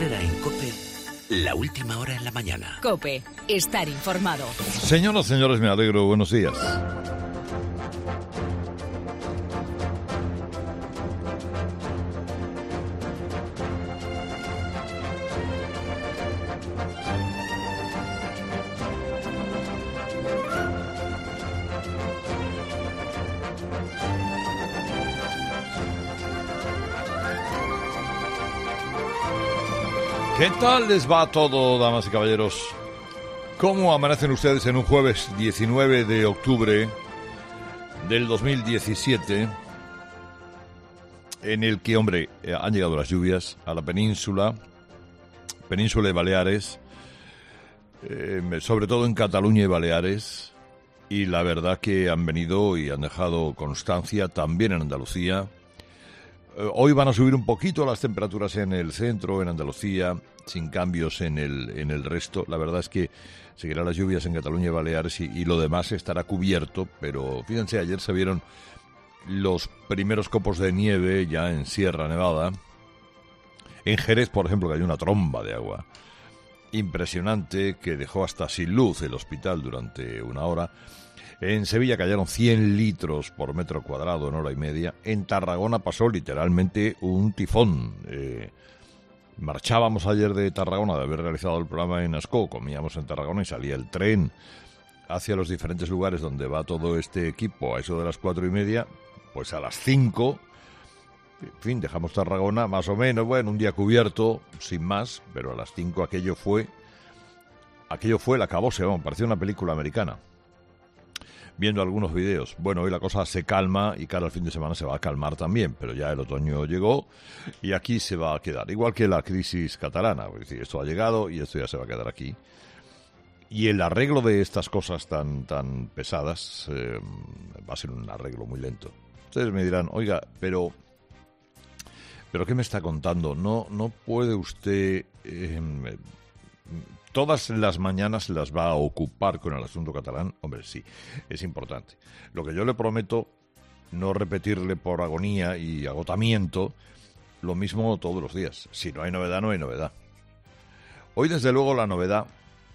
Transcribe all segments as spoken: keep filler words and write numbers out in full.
Herrera en COPE, la última hora en la mañana. COPE, estar informado. Señoras, señores, me alegro. Buenos días. ¿Qué tal les va todo, damas y caballeros? ¿Cómo amanecen ustedes en un jueves diecinueve de octubre del dos mil diecisiete, en el que, hombre, han llegado las lluvias a la península, península de Baleares, eh, sobre todo en Cataluña y Baleares, y la verdad que han venido y han dejado constancia también en Andalucía. Hoy van a subir un poquito las temperaturas en el centro, en Andalucía, sin cambios en el en el resto. La verdad es que seguirán las lluvias en Cataluña y Baleares y, y lo demás estará cubierto, pero fíjense, ayer se vieron los primeros copos de nieve ya en Sierra Nevada. En Jerez, por ejemplo, cayó una tromba de agua impresionante que dejó hasta sin luz el hospital durante una hora. En Sevilla cayeron cien litros por metro cuadrado en hora y media. En Tarragona pasó literalmente un tifón. Eh, marchábamos ayer de Tarragona, de haber realizado el programa en Ascó, comíamos en Tarragona y salía el tren hacia los diferentes lugares donde va todo este equipo a eso de las cuatro y media. Pues a las cinco, en fin, dejamos Tarragona más o menos, bueno, un día cubierto, sin más, pero a las cinco aquello fue, aquello fue el acabose, vamos, parecía una película americana. Viendo algunos videos. Bueno, hoy la cosa se calma y cara al fin de semana se va a calmar también, pero ya el otoño llegó y aquí se va a quedar. Igual que la crisis catalana, es decir, esto ha llegado y esto ya se va a quedar aquí. Y el arreglo de estas cosas tan, tan pesadas eh, va a ser un arreglo muy lento. Ustedes me dirán, oiga, pero... ¿Pero qué me está contando? No, no puede usted... Eh, Todas las mañanas las va a ocupar con el asunto catalán. Hombre, sí, es importante. Lo que yo le prometo, no repetirle por agonía y agotamiento lo mismo todos los días. Si no hay novedad, no hay novedad. Hoy, desde luego, la novedad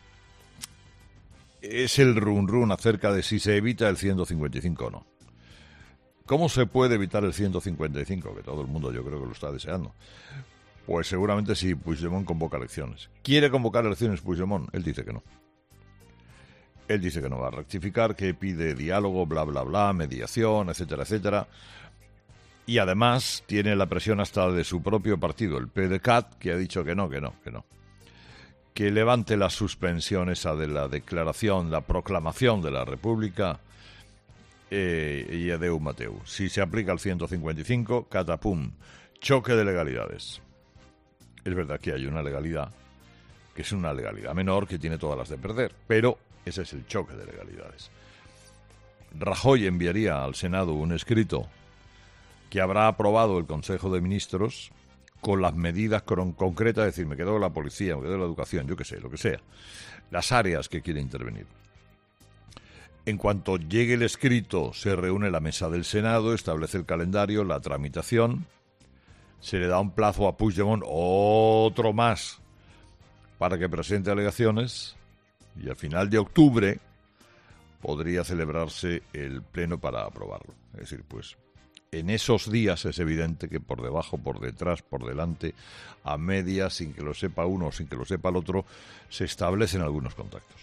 es el run run acerca de si se evita el ciento cincuenta y cinco o no. ¿Cómo se puede evitar el ciento cincuenta y cinco? Que todo el mundo yo creo que lo está deseando. Pues seguramente si Puigdemont convoca elecciones. ¿Quiere convocar elecciones Puigdemont? Él dice que no. Él dice que no va a rectificar, que pide diálogo, bla, bla, bla, mediación, etcétera, etcétera. Y además tiene la presión hasta de su propio partido, el P D C A T, que ha dicho que no, que no, que no. Que levante la suspensión esa de la declaración, la proclamación de la República eh, y adeu Mateu. Si se aplica el ciento cincuenta y cinco, catapum, choque de legalidades. Es verdad que hay una legalidad, que es una legalidad menor, que tiene todas las de perder, pero ese es el choque de legalidades. Rajoy enviaría al Senado un escrito que habrá aprobado el Consejo de Ministros con las medidas con, concretas, es decir, me quedo la policía, me quedo la educación, yo qué sé, lo que sea, las áreas que quiere intervenir. En cuanto llegue el escrito, se reúne la mesa del Senado, establece el calendario, la tramitación. Se le da un plazo a Puigdemont, otro más, para que presente alegaciones, y al final de octubre podría celebrarse el pleno para aprobarlo. Es decir, pues en esos días es evidente que por debajo, por detrás, por delante, a medias, sin que lo sepa uno o sin que lo sepa el otro, se establecen algunos contactos.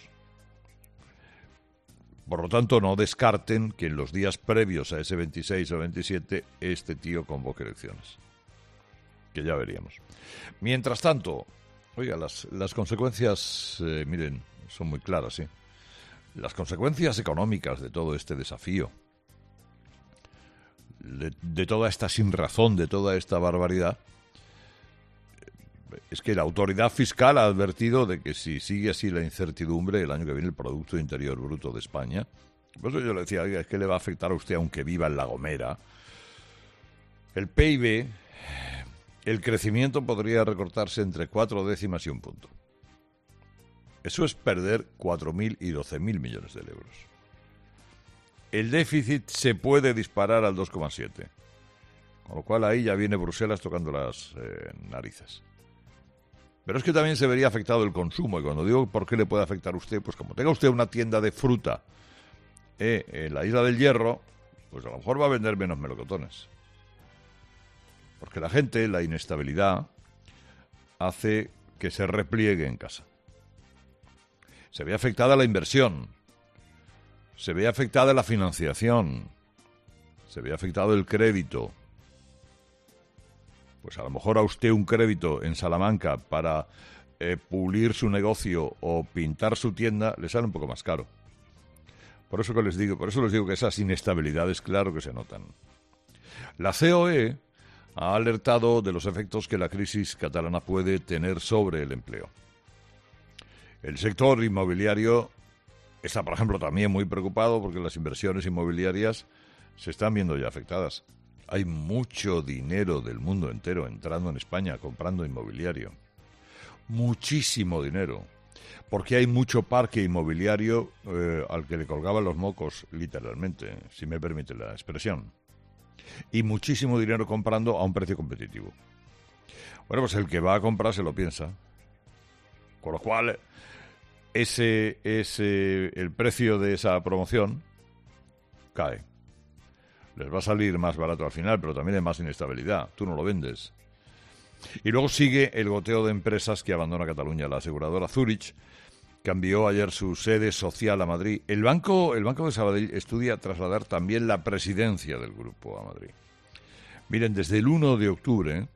Por lo tanto, no descarten que en los días previos a ese veintiséis o veintisiete este tío convoque elecciones. Que ya veríamos. Mientras tanto, oiga, las, las consecuencias, eh, miren, son muy claras, ¿sí? Las consecuencias económicas de todo este desafío, de, de toda esta sinrazón, de toda esta barbaridad, es que la autoridad fiscal ha advertido de que si sigue así la incertidumbre, el año que viene el Producto Interior Bruto de España, por eso yo le decía, oiga, es que le va a afectar a usted aunque viva en La Gomera, el P I B... el crecimiento podría recortarse entre cuatro décimas y un punto. Eso es perder cuatro mil y doce mil millones de euros. El déficit se puede disparar al dos coma siete. Con lo cual ahí ya viene Bruselas tocando las eh, narices. Pero es que también se vería afectado el consumo. Y cuando digo por qué le puede afectar a usted, pues como tenga usted una tienda de fruta eh, en la Isla del Hierro, pues a lo mejor va a vender menos melocotones. Porque la gente, la inestabilidad, hace que se repliegue en casa. Se ve afectada la inversión, se ve afectada la financiación, se ve afectado el crédito. Pues a lo mejor a usted un crédito en Salamanca para eh, pulir su negocio o pintar su tienda le sale un poco más caro. Por eso que les digo, por eso les digo que esas inestabilidades claro que se notan. La C O E ha alertado de los efectos que la crisis catalana puede tener sobre el empleo. El sector inmobiliario está, por ejemplo, también muy preocupado porque las inversiones inmobiliarias se están viendo ya afectadas. Hay mucho dinero del mundo entero entrando en España comprando inmobiliario. Muchísimo dinero. Porque hay mucho parque inmobiliario eh, al que le colgaban los mocos, literalmente, si me permite la expresión. Y muchísimo dinero comprando a un precio competitivo. Bueno, pues el que va a comprar se lo piensa. Con lo cual, ese, ese, el precio de esa promoción cae. Les va a salir más barato al final, pero también hay más inestabilidad. Tú no lo vendes. Y luego sigue el goteo de empresas que abandona Cataluña. La aseguradora Zurich cambió ayer su sede social a Madrid. El banco, el Banco de Sabadell estudia trasladar también la presidencia del grupo a Madrid. Miren, desde el uno de octubre,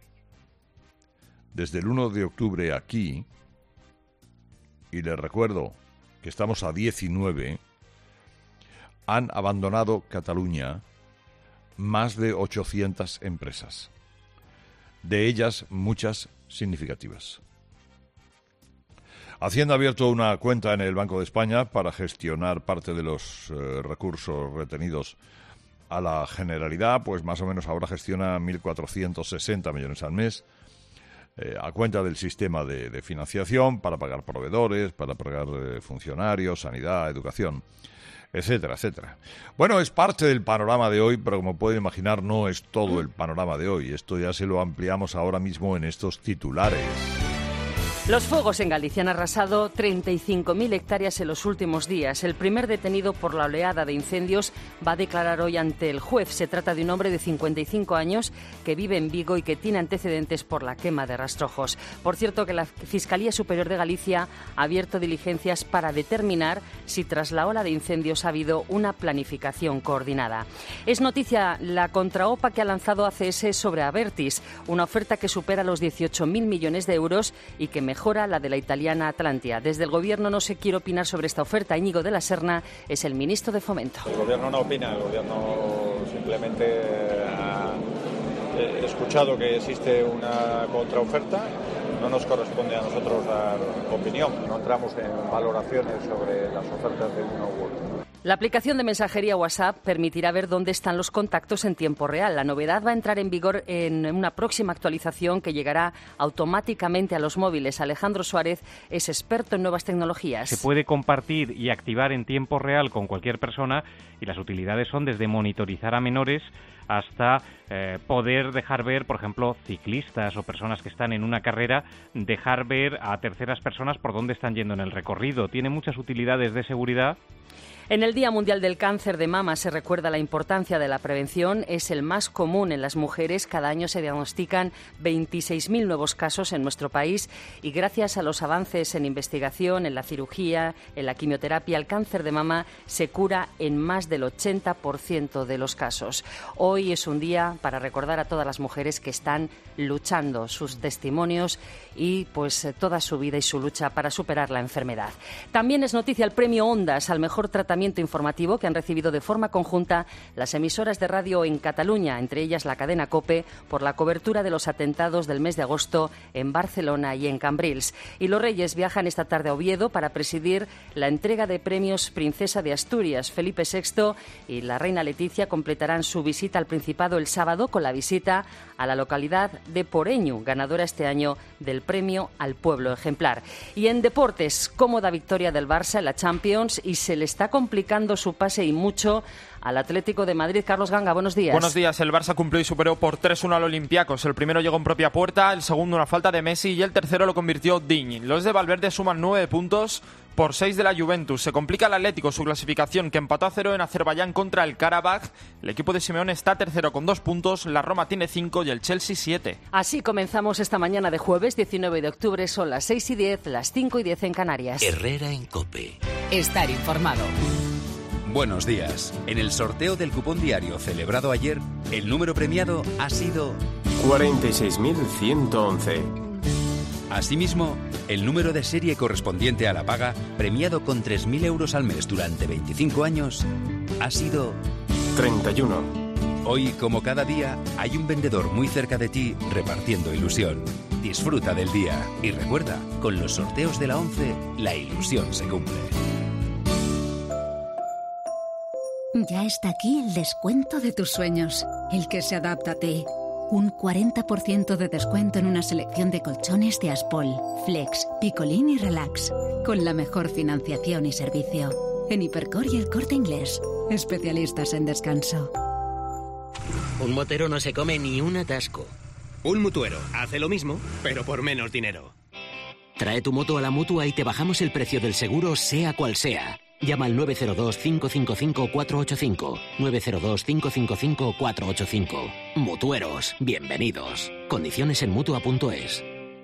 desde el uno de octubre aquí, y les recuerdo que estamos a diecinueve, han abandonado Cataluña más de ochocientas empresas. De ellas, muchas significativas. Hacienda ha abierto una cuenta en el Banco de España para gestionar parte de los eh, recursos retenidos a la Generalidad, pues más o menos ahora gestiona mil cuatrocientos sesenta millones al mes, eh, a cuenta del sistema de, de financiación para pagar proveedores, para pagar eh, funcionarios, sanidad, educación, etcétera, etcétera. Bueno, es parte del panorama de hoy, pero como pueden imaginar no es todo el panorama de hoy. Esto ya se lo ampliamos ahora mismo en estos titulares. Los fuegos en Galicia han arrasado treinta y cinco mil hectáreas en los últimos días. El primer detenido por la oleada de incendios va a declarar hoy ante el juez. Se trata de un hombre de cincuenta y cinco años que vive en Vigo y que tiene antecedentes por la quema de rastrojos. Por cierto, que la Fiscalía Superior de Galicia ha abierto diligencias para determinar si tras la ola de incendios ha habido una planificación coordinada. Es noticia la contraopa que ha lanzado A C S sobre Abertis, una oferta que supera los dieciocho mil millones de euros y que mejora la de la italiana Atlantia. Desde el Gobierno no se quiere opinar sobre esta oferta. Íñigo de la Serna es el ministro de Fomento. El Gobierno no opina, el Gobierno simplemente ha escuchado que existe una contraoferta. No nos corresponde a nosotros dar opinión. No entramos en valoraciones sobre las ofertas de uno u otro. La aplicación de mensajería WhatsApp permitirá ver dónde están los contactos en tiempo real. La novedad va a entrar en vigor en una próxima actualización que llegará automáticamente a los móviles. Alejandro Suárez es experto en nuevas tecnologías. Se puede compartir y activar en tiempo real con cualquier persona y las utilidades son desde monitorizar a menores hasta eh, poder dejar ver, por ejemplo, ciclistas o personas que están en una carrera, dejar ver a terceras personas por dónde están yendo en el recorrido. Tiene muchas utilidades de seguridad. En el Día Mundial del Cáncer de Mama se recuerda la importancia de la prevención. Es el más común en las mujeres. Cada año se diagnostican veintiséis mil nuevos casos en nuestro país y gracias a los avances en investigación, en la cirugía, en la quimioterapia, el cáncer de mama se cura en más del ochenta por ciento de los casos. Hoy es un día para recordar a todas las mujeres que están luchando, sus testimonios y pues toda su vida y su lucha para superar la enfermedad. También es noticia el premio Ondas al mejor tratamiento informativo que han recibido de forma conjunta las emisoras de radio en Cataluña, entre ellas la cadena COPE, por la cobertura de los atentados del mes de agosto en Barcelona y en Cambrils. Y los Reyes viajan esta tarde a Oviedo para presidir la entrega de premios Princesa de Asturias. Felipe sexto y la reina Leticia completarán su visita al Principado el sábado con la visita a la localidad de Poreño, ganadora este año del premio al pueblo ejemplar. Y en deportes, cómoda victoria del Barça en la Champions y se le está complicando complicando su pase y mucho al Atlético de Madrid. Carlos Ganga, buenos días. Buenos días. El Barça cumplió y superó por tres uno al Olympiacos. El primero llegó en propia puerta, el segundo una falta de Messi y el tercero lo convirtió Digne. Los de Valverde suman nueve puntos por seis de la Juventus. Se complica el Atlético su clasificación, que empató a cero en Azerbaiyán contra el Karabaj. El equipo de Simeone está tercero con dos puntos, la Roma tiene cinco y el Chelsea siete. Así comenzamos esta mañana de jueves diecinueve de octubre. Son las seis y diez, las cinco y diez en Canarias. Herrera en COPE. Estar informado. Buenos días. En el sorteo del cupón diario celebrado ayer, el número premiado ha sido cuarenta y seis mil ciento once. Asimismo, el número de serie correspondiente a la paga, premiado con tres mil euros al mes durante veinticinco años, ha sido treinta y uno. Hoy, como cada día, hay un vendedor muy cerca de ti repartiendo ilusión. Disfruta del día y recuerda, con los sorteos de la once, la ilusión se cumple. Ya está aquí el descuento de tus sueños, el que se adapta a ti. Un cuarenta por ciento de descuento en una selección de colchones de Aspol, Flex, Picolín y Relax, con la mejor financiación y servicio. En Hipercor y El Corte Inglés, especialistas en descanso. Un motero no se come ni un atasco. Un mutuero hace lo mismo, pero por menos dinero. Trae tu moto a la Mutua y te bajamos el precio del seguro, sea cual sea. Llama al nueve cero dos, cinco cinco cinco, cuatro ocho cinco. nueve cero dos, cinco cinco cinco, cuatro ocho cinco. Mutueros, bienvenidos. Condiciones en Mutua punto es.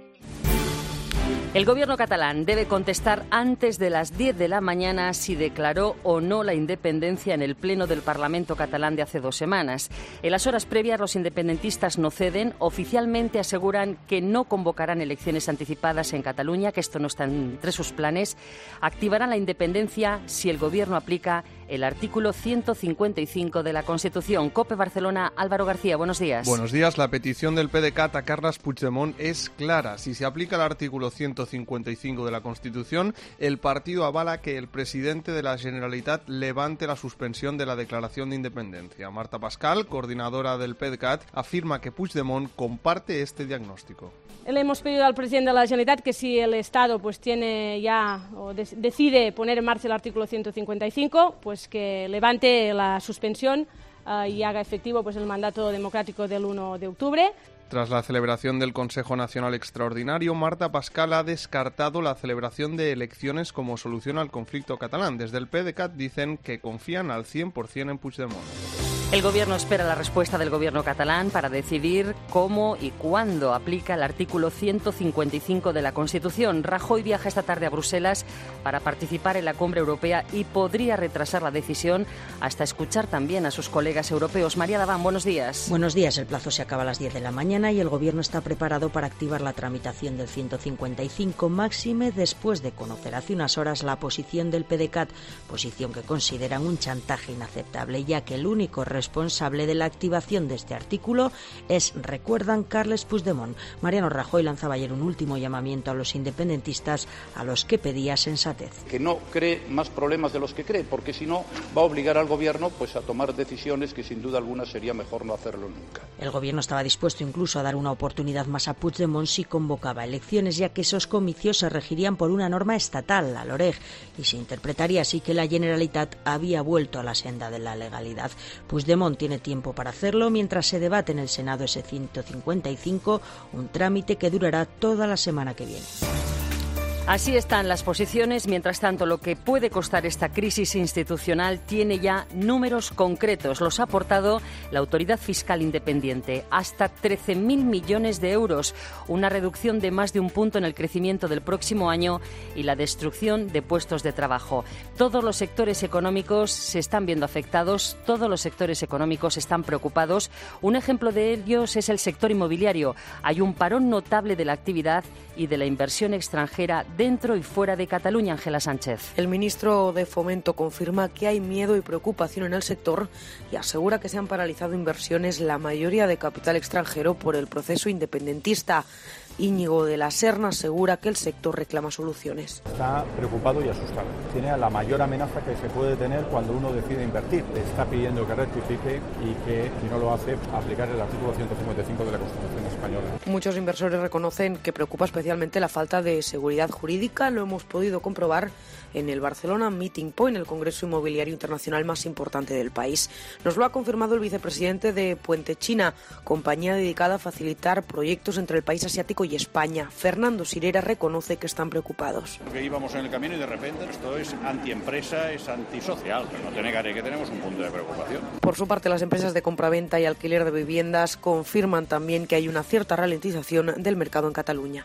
El gobierno catalán debe contestar antes de las diez de la mañana si declaró o no la independencia en el pleno del Parlamento catalán de hace dos semanas. En las horas previas, los independentistas no ceden. Oficialmente aseguran que no convocarán elecciones anticipadas en Cataluña, que esto no está entre sus planes. Activarán la independencia si el gobierno aplica el artículo ciento cincuenta y cinco de la Constitución. COPE Barcelona, Álvaro García, buenos días. Buenos días. La petición del PDeCAT a Carles Puigdemont es clara. Si se aplica el artículo ciento cincuenta y cinco de la Constitución, el partido avala que el presidente de la Generalitat levante la suspensión de la declaración de independencia. Marta Pascal, coordinadora del PDeCAT, afirma que Puigdemont comparte este diagnóstico. Le hemos pedido al presidente de la Generalitat que si el Estado pues tiene ya o de, decide poner en marcha el artículo ciento cincuenta y cinco, pues que levante la suspensión uh, y haga efectivo pues el mandato democrático del uno de octubre. Tras la celebración del Consejo Nacional Extraordinario, Marta Pascal ha descartado la celebración de elecciones como solución al conflicto catalán. Desde el PDeCAT dicen que confían al cien por ciento en Puigdemont. El Gobierno espera la respuesta del Gobierno catalán para decidir cómo y cuándo aplica el artículo ciento cincuenta y cinco de la Constitución. Rajoy viaja esta tarde a Bruselas para participar en la cumbre europea y podría retrasar la decisión hasta escuchar también a sus colegas europeos. María Daván, buenos días. Buenos días. El plazo se acaba a las diez de la mañana y el Gobierno está preparado para activar la tramitación del ciento cincuenta y cinco, máxime después de conocer hace unas horas la posición del PDeCAT, posición que consideran un chantaje inaceptable, ya que el único responsable de la activación de este artículo es, recuerdan, Carles Puigdemont. Mariano Rajoy lanzaba ayer un último llamamiento a los independentistas, a los que pedía sensatez. Que no cree más problemas de los que cree, porque si no va a obligar al Gobierno pues a tomar decisiones que sin duda alguna sería mejor no hacerlo nunca. El Gobierno estaba dispuesto incluso a dar una oportunidad más a Puigdemont si convocaba elecciones, ya que esos comicios se regirían por una norma estatal, la LOREG, y se interpretaría así que la Generalitat había vuelto a la senda de la legalidad. Puigdemont tiene tiempo para hacerlo mientras se debate en el Senado ese ciento cincuenta y cinco, un trámite que durará toda la semana que viene. Así están las posiciones. Mientras tanto, lo que puede costar esta crisis institucional tiene ya números concretos. Los ha aportado la Autoridad Fiscal Independiente. Hasta trece mil millones de euros, una reducción de más de un punto en el crecimiento del próximo año y la destrucción de puestos de trabajo. Todos los sectores económicos se están viendo afectados, todos los sectores económicos están preocupados. Un ejemplo de ellos es el sector inmobiliario. Hay un parón notable de la actividad y de la inversión extranjera dentro y fuera de Cataluña. Ángela Sánchez. El ministro de Fomento confirma que hay miedo y preocupación en el sector y asegura que se han paralizado inversiones, la mayoría de capital extranjero, por el proceso independentista. Íñigo de la Serna asegura que el sector reclama soluciones. Está preocupado y asustado. Tiene la mayor amenaza que se puede tener cuando uno decide invertir. Le está pidiendo que rectifique y que, si no lo hace, aplicar el artículo ciento cincuenta y cinco de la Constitución española. Muchos inversores reconocen que preocupa especialmente la falta de seguridad jurídica. Lo hemos podido comprobar en el Barcelona Meeting Point, el congreso inmobiliario internacional más importante del país. Nos lo ha confirmado el vicepresidente de Puente China, compañía dedicada a facilitar proyectos entre el país asiático y España. Fernando Sirera reconoce que están preocupados. Porque íbamos en el camino y de repente esto es antiempresa, es antisocial, pero no te negaré que tenemos un punto de preocupación. Por su parte, las empresas de compraventa y alquiler de viviendas confirman también que hay una cierta ralentización del mercado en Cataluña.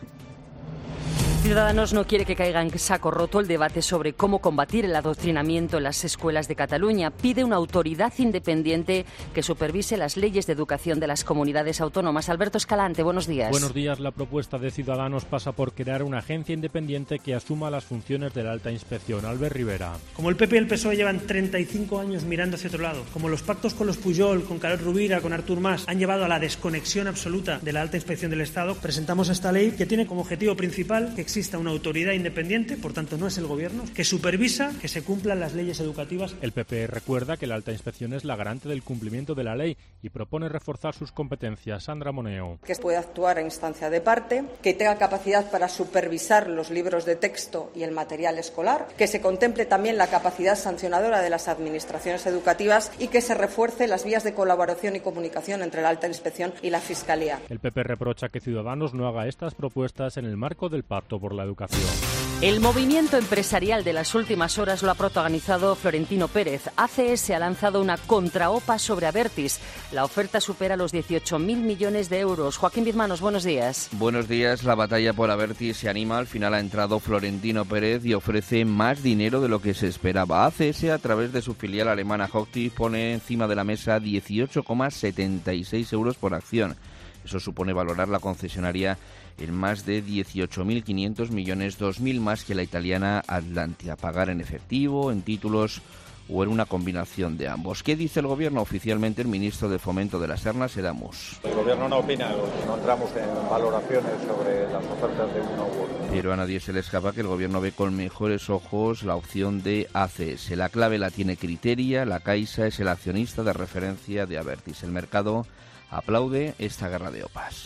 Ciudadanos no quiere que caiga en saco roto el debate sobre cómo combatir el adoctrinamiento en las escuelas de Cataluña. Pide una autoridad independiente que supervise las leyes de educación de las comunidades autónomas. Alberto Escalante, buenos días. Buenos días. La propuesta de Ciudadanos pasa por crear una agencia independiente que asuma las funciones de la alta inspección. Albert Rivera. Como el P P y el P S O E llevan treinta y cinco años mirando hacia otro lado, como los pactos con los Pujol, con Carod Rovira, con Artur Mas han llevado a la desconexión absoluta de la alta inspección del Estado, presentamos esta ley que tiene como objetivo principal que exista una autoridad independiente, por tanto no es el Gobierno, que supervisa que se cumplan las leyes educativas. El P P recuerda que la alta inspección es la garante del cumplimiento de la ley y propone reforzar sus competencias. Sandra Moneo. Que pueda actuar en instancia de parte, que tenga capacidad para supervisar los libros de texto y el material escolar, que se contemple también la capacidad sancionadora de las administraciones educativas y que se refuerce las vías de colaboración y comunicación entre la alta inspección y la Fiscalía. El P P reprocha que Ciudadanos no haga estas propuestas en el marco del Pacto por la Educación. El movimiento empresarial de las últimas horas lo ha protagonizado Florentino Pérez. A C S ha lanzado una contraopa sobre Abertis. La oferta supera los dieciocho mil millones de euros. Joaquín Bizmanos, buenos días. Buenos días. La batalla por Abertis se anima. Al final ha entrado Florentino Pérez y ofrece más dinero de lo que se esperaba. A C S, a través de su filial alemana Hochtief, pone encima de la mesa dieciocho coma setenta y seis euros por acción. Eso supone valorar la concesionaria en más de dieciocho mil quinientos millones, dos mil más que la italiana Atlantia. Pagar en efectivo, en títulos o en una combinación de ambos. ¿Qué dice el Gobierno? Oficialmente el ministro de Fomento de la Serna, Sedamus. El Gobierno no opina, no entramos en valoraciones sobre las ofertas de uno u otro. Pero a nadie se le escapa que el Gobierno ve con mejores ojos la opción de A C S. La clave la tiene Criteria, la Caixa es el accionista de referencia de Abertis. El mercado aplaude esta guerra de opas.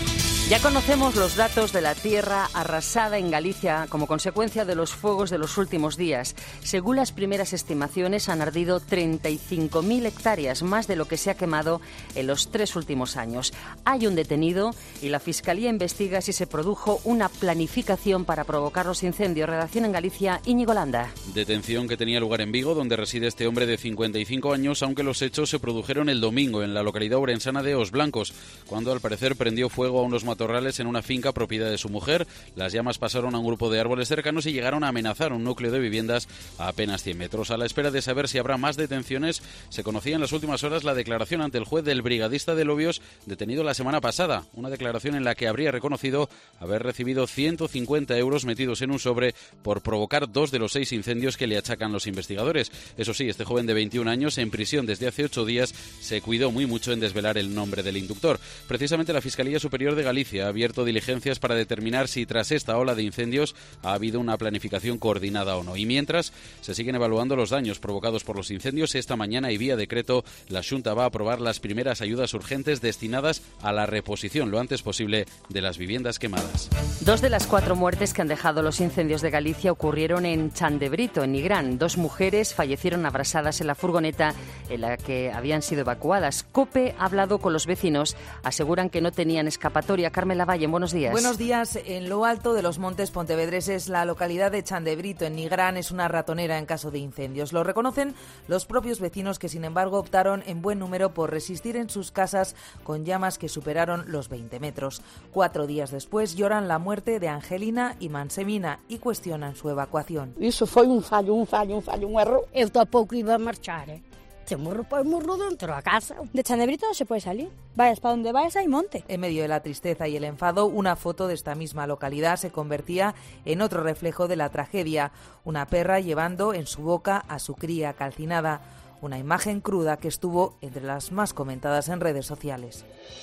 Ya conocemos los datos de la tierra arrasada en Galicia como consecuencia de los fuegos de los últimos días. Según las primeras estimaciones, han ardido treinta y cinco mil hectáreas, más de lo que se ha quemado en los tres últimos años. Hay un detenido y la Fiscalía investiga si se produjo una planificación para provocar los incendios. Redacción en Galicia, Íñigo Landa. Detención que tenía lugar en Vigo, donde reside este hombre de cincuenta y cinco años, aunque los hechos se produjeron el domingo en la localidad orensana de Os Blancos, cuando al parecer prendió fuego a unos matorrales en una finca propiedad de su mujer. Las llamas pasaron a un grupo de árboles cercanos y llegaron a amenazar un núcleo de viviendas a apenas cien metros. A la espera de saber si habrá más detenciones, se conocía en las últimas horas la declaración ante el juez del brigadista de Lobios detenido la semana pasada. Una declaración en la que habría reconocido haber recibido ciento cincuenta euros metidos en un sobre por provocar dos de los seis incendios que le achacan los investigadores. Eso sí, este joven de veintiún años, en prisión desde hace ocho días, se cuidó muy mucho en desvelar el nombre del inductor. Precisamente la Fiscalía Superior de Galicia ha abierto diligencias para determinar si tras esta ola de incendios ha habido una planificación coordinada o no. Y mientras se siguen evaluando los daños provocados por los incendios, esta mañana y vía decreto la Xunta va a aprobar las primeras ayudas urgentes destinadas a la reposición lo antes posible de las viviendas quemadas. Dos de las cuatro muertes que han dejado los incendios de Galicia ocurrieron en Chandebrito, en Nigrán. Dos mujeres fallecieron abrasadas en la furgoneta en la que habían sido evacuadas. COPE ha hablado con los vecinos, aseguran que no tenían escapatoria. Carmela Valle, buenos días. Buenos días. En lo alto de los montes pontevedreses, la localidad de Chandebrito, en Nigrán, es una ratonera en caso de incendios. Lo reconocen los propios vecinos que, sin embargo, optaron en buen número por resistir en sus casas con llamas que superaron los veinte metros. Cuatro días después lloran la muerte de Angelina y Mansemina y cuestionan su evacuación. Iso foi un fallo, un fallo, un fallo, un erro. Eu tampouco iba a marchar, eh? Se morro, pues morro dentro a casa. De Chandebrito no se puede salir. Vayas para donde vayas hay monte. En medio de la tristeza y el enfado, una foto de esta misma localidad se convertía en otro reflejo de la tragedia. Una perra llevando en su boca a su cría calcinada. Una imagen cruda que estuvo entre las más comentadas en redes sociales.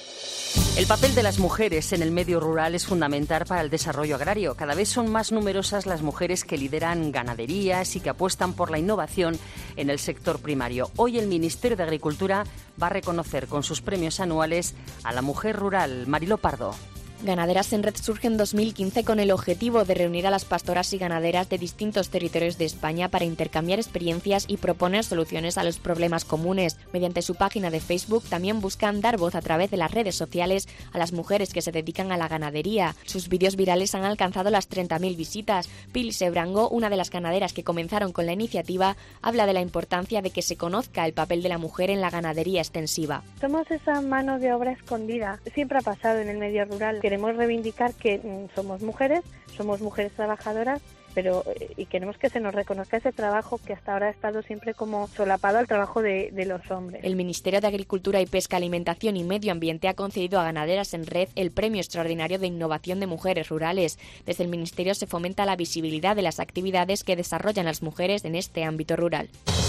El papel de las mujeres en el medio rural es fundamental para el desarrollo agrario. Cada vez son más numerosas las mujeres que lideran ganaderías y que apuestan por la innovación en el sector primario. Hoy el Ministerio de Agricultura va a reconocer con sus premios anuales a la mujer rural. Mariló Pardo. Ganaderas en Red surge en dos mil quince con el objetivo de reunir a las pastoras y ganaderas de distintos territorios de España para intercambiar experiencias y proponer soluciones a los problemas comunes. Mediante su página de Facebook también buscan dar voz a través de las redes sociales a las mujeres que se dedican a la ganadería. Sus vídeos virales han alcanzado las treinta mil visitas. Pili Sebrango, una de las ganaderas que comenzaron con la iniciativa, habla de la importancia de que se conozca el papel de la mujer en la ganadería extensiva. Somos esa mano de obra escondida. Siempre ha pasado en el medio rural. Queremos reivindicar que mm, somos mujeres, somos mujeres trabajadoras, pero y queremos que se nos reconozca ese trabajo que hasta ahora ha estado siempre como solapado al trabajo de, de los hombres. El Ministerio de Agricultura y Pesca, Alimentación y Medio Ambiente ha concedido a Ganaderas en Red el Premio Extraordinario de Innovación de Mujeres Rurales. Desde el Ministerio se fomenta la visibilidad de las actividades que desarrollan las mujeres en este ámbito rural.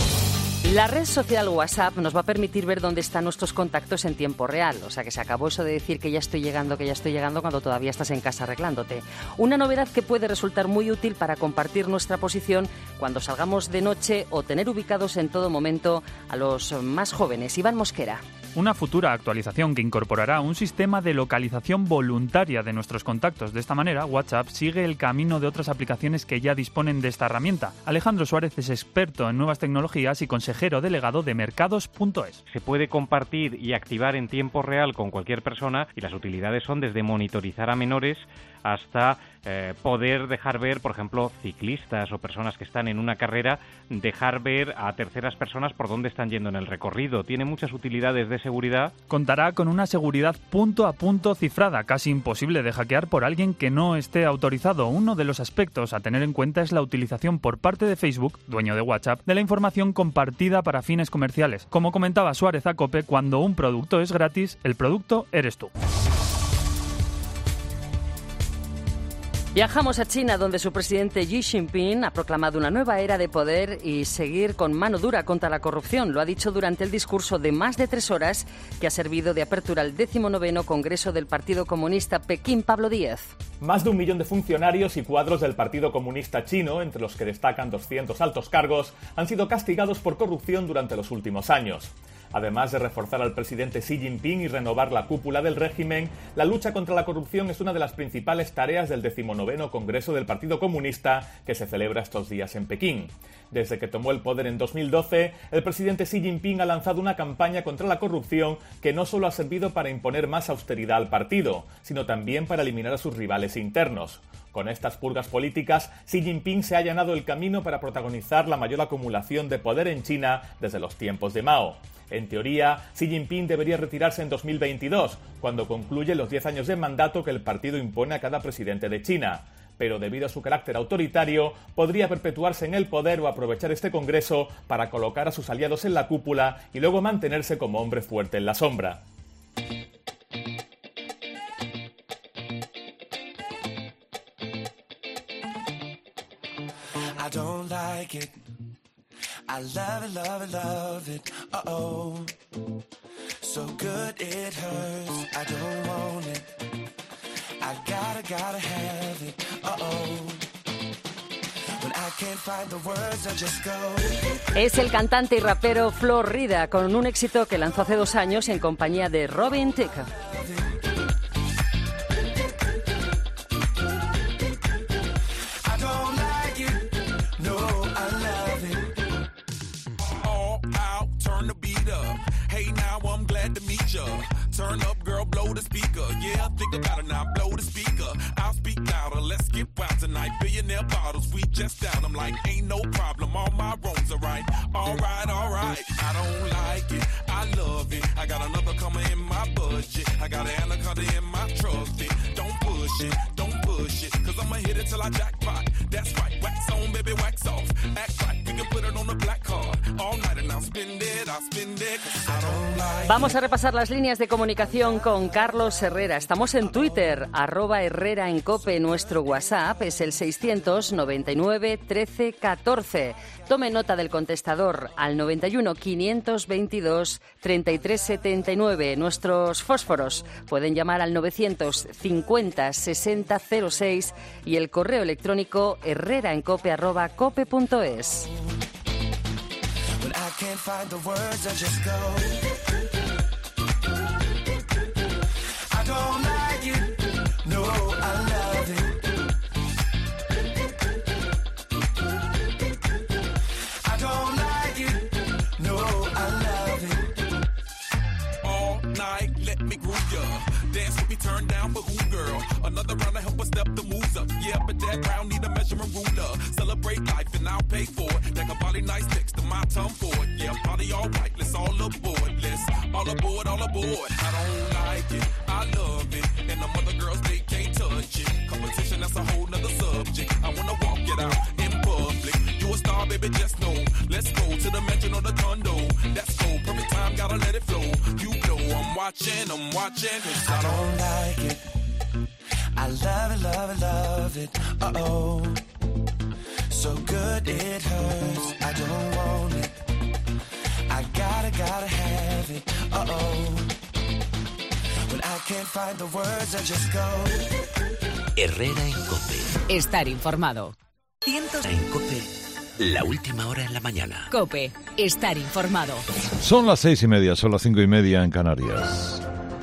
La red social WhatsApp nos va a permitir ver dónde están nuestros contactos en tiempo real. O sea que se acabó eso de decir que ya estoy llegando, que ya estoy llegando cuando todavía estás en casa arreglándote. Una novedad que puede resultar muy útil para compartir nuestra posición cuando salgamos de noche o tener ubicados en todo momento a los más jóvenes. Iván Mosquera. Una futura actualización que incorporará un sistema de localización voluntaria de nuestros contactos. De esta manera, WhatsApp sigue el camino de otras aplicaciones que ya disponen de esta herramienta. Alejandro Suárez es experto en nuevas tecnologías y consejero delegado de mercados punto es. Se puede compartir y activar en tiempo real con cualquier persona y las utilidades son desde monitorizar a menores hasta eh, poder dejar ver, por ejemplo, ciclistas o personas que están en una carrera, dejar ver a terceras personas por dónde están yendo en el recorrido. Tiene muchas utilidades de seguridad. Contará con una seguridad punto a punto cifrada, casi imposible de hackear por alguien que no esté autorizado. Uno de los aspectos a tener en cuenta es la utilización por parte de Facebook, dueño de WhatsApp, de la información compartida para fines comerciales. Como comentaba Suárez a COPE, cuando un producto es gratis, el producto eres tú. Viajamos a China, donde su presidente Xi Jinping ha proclamado una nueva era de poder y seguir con mano dura contra la corrupción. Lo ha dicho durante el discurso de más de tres horas que ha servido de apertura al decimonoveno Congreso del Partido Comunista Pekín. Pablo Díez. Más de un millón de funcionarios y cuadros del Partido Comunista Chino, entre los que destacan doscientos altos cargos, han sido castigados por corrupción durante los últimos años. Además de reforzar al presidente Xi Jinping y renovar la cúpula del régimen, la lucha contra la corrupción es una de las principales tareas del decimonoveno Congreso del Partido Comunista que se celebra estos días en Pekín. Desde que tomó el poder en dos mil doce, el presidente Xi Jinping ha lanzado una campaña contra la corrupción que no solo ha servido para imponer más austeridad al partido, sino también para eliminar a sus rivales internos. Con estas purgas políticas, Xi Jinping se ha allanado el camino para protagonizar la mayor acumulación de poder en China desde los tiempos de Mao. En teoría, Xi Jinping debería retirarse en dos mil veintidós, cuando concluye los diez años de mandato que el partido impone a cada presidente de China. Pero debido a su carácter autoritario, podría perpetuarse en el poder o aprovechar este congreso para colocar a sus aliados en la cúpula y luego mantenerse como hombre fuerte en la sombra. I don't like it. I love it, love it, love it, uh-oh. So good it hurts, I don't want it. I gotta, gotta have it, uh-oh. When I can't find the words, I just go. Es el cantante y rapero Flo Rida, con un éxito que lanzó hace dos años en compañía de Robin Thicke. Turn up, girl, blow the speaker. Yeah, think about it now, blow the speaker. I'll speak louder, let's get wild tonight. Billionaire bottles, we just down. I'm like, ain't no problem, all my wrongs are right. All right, all right. I don't like it, I love it. I got another coming in my budget. I got an anaconda in my trusty. Don't push it, don't push it. Cause I'ma hit it till I jackpot. That's right, wax on, baby, wax off. Act right, we can put it on the black card. All night and I'll spend it, I'll spend it. I don't like it. Vamos a repasar las líneas de comunicación con Carlos Herrera. Herrera. Estamos en Twitter, arroba Herrera en Cope. Nuestro WhatsApp es el seiscientos noventa y nueve trece catorce. Tome nota del contestador al noventa y uno quinientos veintidós treinta y tres setenta y nueve. Nuestros fósforos pueden llamar al novecientos cincuenta sesenta cero seis y el correo electrónico herreraencope arroba cope punto es. Dance with me, turn down for who, girl? Another round to help us step the moves up. Yeah, but that round need a measurement ruler. Celebrate life and I'll pay for it. Like a body nice next to my tongue for it. Yeah, party all right, let's all aboard. Let's all aboard, all aboard. I don't like it, I love it. And the other girls, they can't touch it. Competition, that's a whole nother subject. I wanna walk it out in public. You a star, baby, just know. Let's go to the mansion or the condo. That's go, perfect time, gotta let it flow. You know I'm watching, I'm watching. Cause I don't like it. I love it, love it, love it. Uh-oh. So good it hurts. I don't want it. I gotta, gotta have it. Uh-oh. When I can't find the words, I just go. Herrera en Cope. Estar informado. Cientos en Cope. La última hora en la mañana. Cope. Estar informado. Son las seis y media, son las cinco y media en Canarias.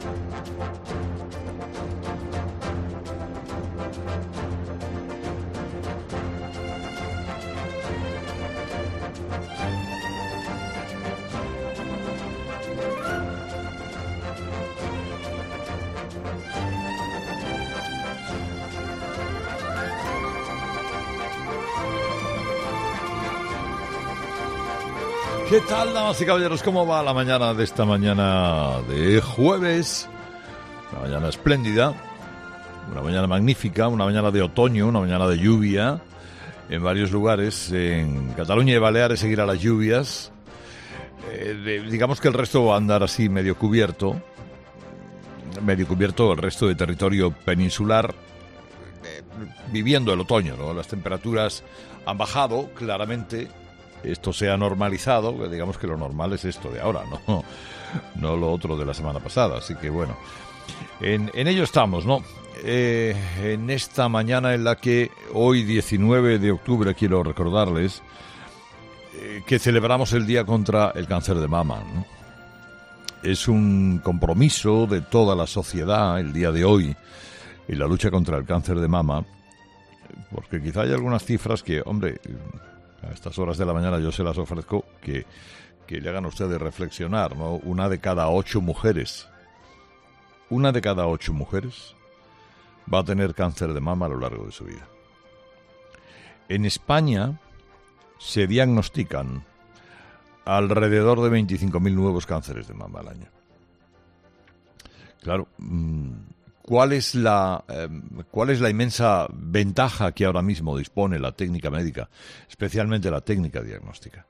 ¿Qué tal, damas y caballeros? ¿Cómo va la mañana de esta mañana de jueves? Una mañana espléndida, una mañana magnífica, una mañana de otoño, una mañana de lluvia. En varios lugares, en Cataluña y Baleares seguirá las lluvias. Eh, de, digamos que el resto va a andar así medio cubierto, medio cubierto el resto de territorio peninsular, eh, viviendo el otoño, ¿no? Las temperaturas han bajado claramente. Esto se ha normalizado, digamos que lo normal es esto de ahora, no, no lo otro de la semana pasada. Así que bueno, en, en ello estamos, ¿no? Eh, en esta mañana en la que hoy, diecinueve de octubre, quiero recordarles eh, que celebramos el Día contra el Cáncer de Mama, ¿no? Es un compromiso de toda la sociedad el día de hoy en la lucha contra el cáncer de mama, porque quizá hay algunas cifras que, hombre, a estas horas de la mañana yo se las ofrezco que, que le hagan a ustedes reflexionar, ¿no? Una de cada ocho mujeres, una de cada ocho mujeres va a tener cáncer de mama a lo largo de su vida. En España se diagnostican alrededor de veinticinco mil nuevos cánceres de mama al año. Claro, ¿cuál es la eh, cuál es la inmensa ventaja que ahora mismo dispone la técnica médica, especialmente la técnica diagnóstica?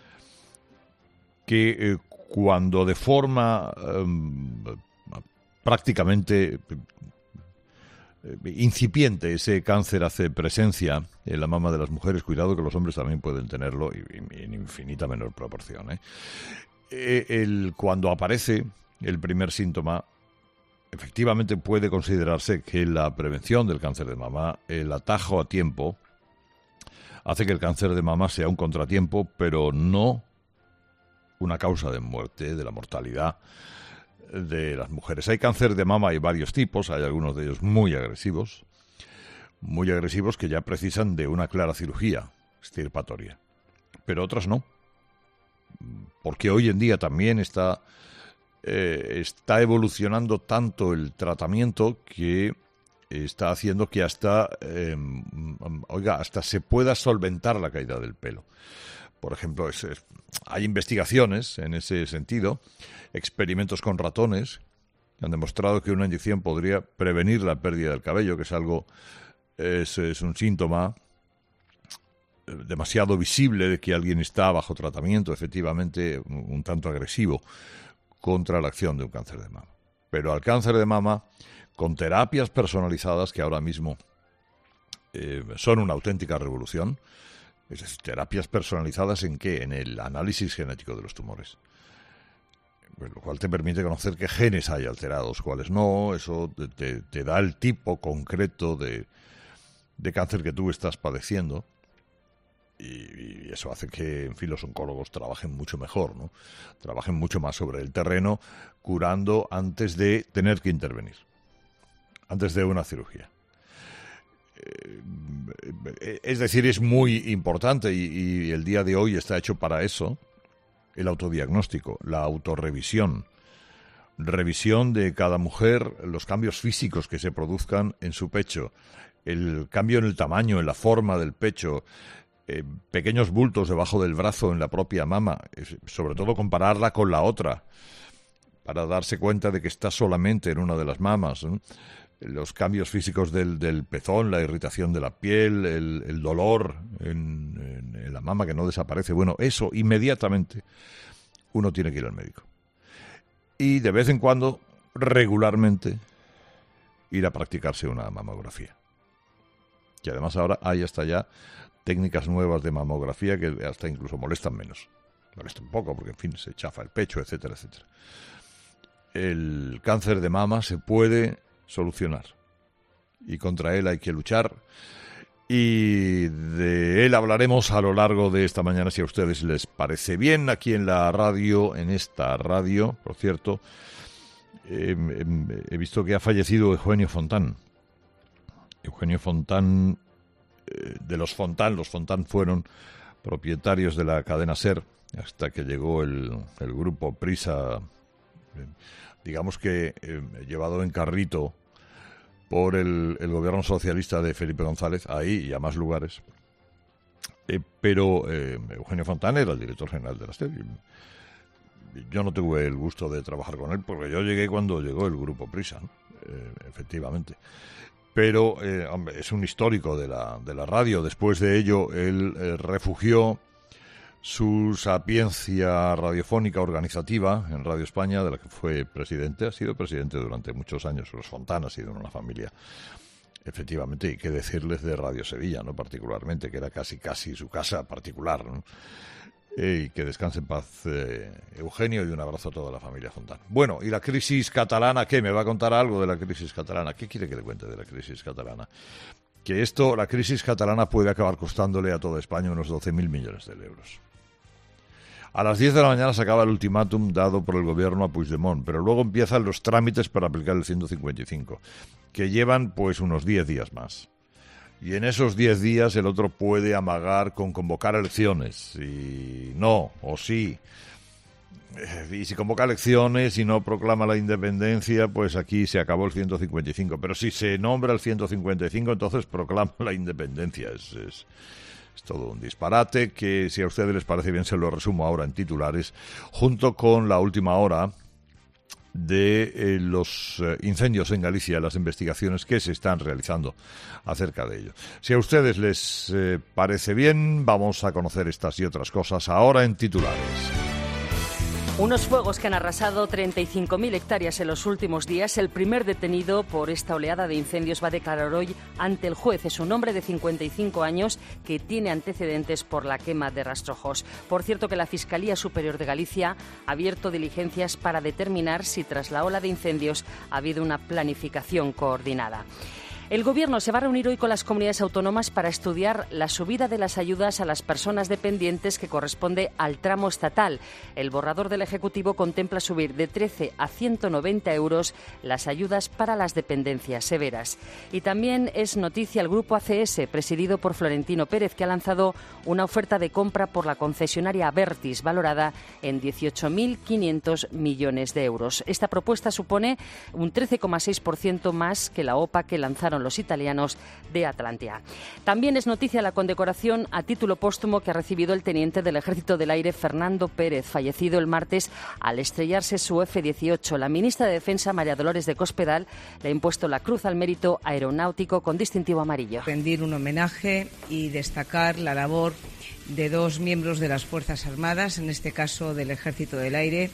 Que eh, cuando de forma eh, prácticamente eh, incipiente ese cáncer hace presencia en la mama de las mujeres, cuidado que los hombres también pueden tenerlo y, y en infinita menor proporción, ¿eh? Eh, el, cuando aparece el primer síntoma, efectivamente puede considerarse que la prevención del cáncer de mama, el atajo a tiempo, hace que el cáncer de mama sea un contratiempo, pero no una causa de muerte, de la mortalidad de las mujeres. Hay cáncer de mama, hay varios tipos, hay algunos de ellos muy agresivos, muy agresivos que ya precisan de una clara cirugía extirpatoria, pero otras no, porque hoy en día también está... Eh, está evolucionando tanto el tratamiento que está haciendo que hasta, eh, oiga, hasta se pueda solventar la caída del pelo. Por ejemplo, es, es, hay investigaciones en ese sentido, experimentos con ratones que han demostrado que una inyección podría prevenir la pérdida del cabello, que es algo, es, es un síntoma demasiado visible de que alguien está bajo tratamiento, efectivamente un, un tanto agresivo contra la acción de un cáncer de mama. Pero al cáncer de mama, con terapias personalizadas que ahora mismo eh, son una auténtica revolución. Es decir, terapias personalizadas ¿en qué? En el análisis genético de los tumores. Pues lo cual te permite conocer qué genes hay alterados, cuáles no. Eso te, te da el tipo concreto de, de cáncer que tú estás padeciendo. Y, y eso hace que, en fin, los oncólogos trabajen mucho mejor, ¿no? Trabajen mucho más sobre el terreno, curando antes de tener que intervenir, antes de una cirugía. Eh, es decir, es muy importante y, y el día de hoy está hecho para eso, el autodiagnóstico, la autorrevisión, revisión de cada mujer, los cambios físicos que se produzcan en su pecho, el cambio en el tamaño, en la forma del pecho, eh, pequeños bultos debajo del brazo en la propia mama, eh, sobre todo compararla con la otra, para darse cuenta de que está solamente en una de las mamas, ¿no? Los cambios físicos del, del pezón, la irritación de la piel, el, el dolor en, en, en la mama que no desaparece. Bueno, eso inmediatamente uno tiene que ir al médico. Y de vez en cuando, regularmente, ir a practicarse una mamografía. Y además ahora hay hasta ya técnicas nuevas de mamografía que hasta incluso molestan menos. Molesta un poco porque, en fin, se chafa el pecho, etcétera, etcétera. El cáncer de mama se puede solucionar y contra él hay que luchar, y de él hablaremos a lo largo de esta mañana, si a ustedes les parece bien, aquí en la radio, en esta radio. Por cierto, eh, he visto que ha fallecido Eugenio Fontán. Eugenio Fontán, eh, de los Fontán. Los Fontán fueron propietarios de la cadena SER hasta que llegó el, el grupo Prisa, eh, digamos que eh, llevado en carrito por el, el gobierno socialista de Felipe González, ahí y a más lugares. Eh, pero eh, Eugenio Fontán era el director general de la SER. Yo no tuve el gusto de trabajar con él porque yo llegué cuando llegó el grupo Prisa, ¿no? eh, efectivamente. Pero eh, hombre, es un histórico de la, de la radio. Después de ello, él eh, refugió su sapiencia radiofónica organizativa en Radio España, de la que fue presidente. Ha sido presidente durante muchos años. Los Fontán ha sido una familia, efectivamente, y qué decirles de Radio Sevilla, no particularmente, que era casi casi su casa particular, ¿no? Y que descanse en paz eh, Eugenio, y un abrazo a toda la familia Fontán. Bueno, ¿y la crisis catalana qué? ¿Me va a contar algo de la crisis catalana? ¿Qué quiere que le cuente de la crisis catalana? Que esto, la crisis catalana puede acabar costándole a toda España unos doce mil millones de euros. A las diez de la mañana se acaba el ultimátum dado por el gobierno a Puigdemont, pero luego empiezan los trámites para aplicar el ciento cincuenta y cinco, que llevan pues unos diez días más. Y en esos diez días el otro puede amagar con convocar elecciones, y no, o sí. Y si convoca elecciones y no proclama la independencia, pues aquí se acabó el ciento cincuenta y cinco. Pero si se nombra el ciento cincuenta y cinco, entonces proclama la independencia. Es, es, es todo un disparate que, si a ustedes les parece bien, se lo resumo ahora en titulares, junto con la última hora de eh, los eh, incendios en Galicia, las investigaciones que se están realizando acerca de ello. Si a ustedes les eh, parece bien, vamos a conocer estas y otras cosas ahora en titulares. Unos fuegos que han arrasado treinta y cinco mil hectáreas en los últimos días. El primer detenido por esta oleada de incendios va a declarar hoy ante el juez. Es un hombre de cincuenta y cinco años que tiene antecedentes por la quema de rastrojos. Por cierto, que la Fiscalía Superior de Galicia ha abierto diligencias para determinar si tras la ola de incendios ha habido una planificación coordinada. El Gobierno se va a reunir hoy con las comunidades autónomas para estudiar la subida de las ayudas a las personas dependientes que corresponde al tramo estatal. El borrador del Ejecutivo contempla subir de trece a ciento noventa euros las ayudas para las dependencias severas. Y también es noticia el Grupo A C S, presidido por Florentino Pérez, que ha lanzado una oferta de compra por la concesionaria Abertis, valorada en dieciocho mil quinientos millones de euros. Esta propuesta supone un trece coma seis por ciento más que la O P A que lanzaron los italianos de Atlantia. También es noticia la condecoración a título póstumo que ha recibido el teniente del Ejército del Aire Fernando Pérez, fallecido el martes al estrellarse su F dieciocho. La ministra de Defensa, María Dolores de Cospedal, le ha impuesto la Cruz al Mérito Aeronáutico con distintivo amarillo. Rendir un homenaje y destacar la labor de dos miembros de las Fuerzas Armadas, en este caso del Ejército del Aire,